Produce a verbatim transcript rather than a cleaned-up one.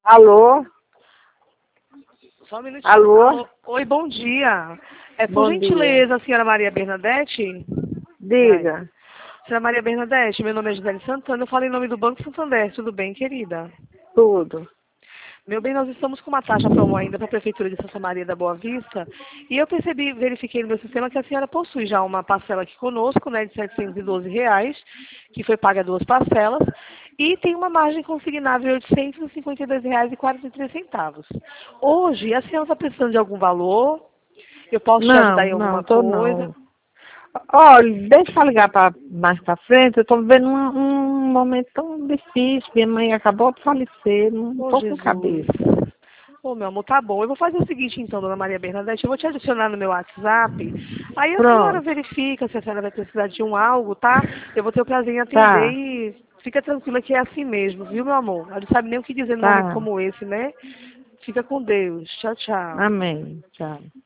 Alô? Só um minutinho. Alô? Alô? Oi, bom dia. É por Bom gentileza, dia. a senhora Maria Bernadette? Ai. Diga. Senhora Maria Bernadette, meu nome é Gisele Santana, eu falo em nome do Banco Santander. Tudo bem, querida? Tudo. Meu bem, nós estamos com uma taxa promo ainda para a Prefeitura de Santa Maria da Boa Vista e eu percebi, verifiquei no meu sistema que a senhora possui já uma parcela aqui conosco, né, de setecentos e doze reais, que foi paga duas parcelas, e tem uma margem consignável de oitocentos e cinquenta e dois reais e quarenta e três centavos. Hoje, a senhora está precisando de algum valor? Eu posso te ajudar Não, em não, alguma tô coisa? não. Olha, deixa eu ligar pra, mais pra frente. Eu tô vivendo um, um momento tão difícil. Minha mãe acabou de falecer. Não Ô, tô com Jesus. cabeça. Ô, meu amor, tá bom. Eu vou fazer o seguinte, então, dona Maria Bernadette. Eu vou te adicionar no meu WhatsApp. Aí a senhora Pronto. verifica se a senhora vai precisar de um algo, tá? Eu vou ter o prazer em atender Tá, e fica tranquila que é assim mesmo, viu, meu amor? Ela não sabe nem o que dizer num momento tá. como esse, né? Fica com Deus. Tchau, tchau. Amém. Tchau.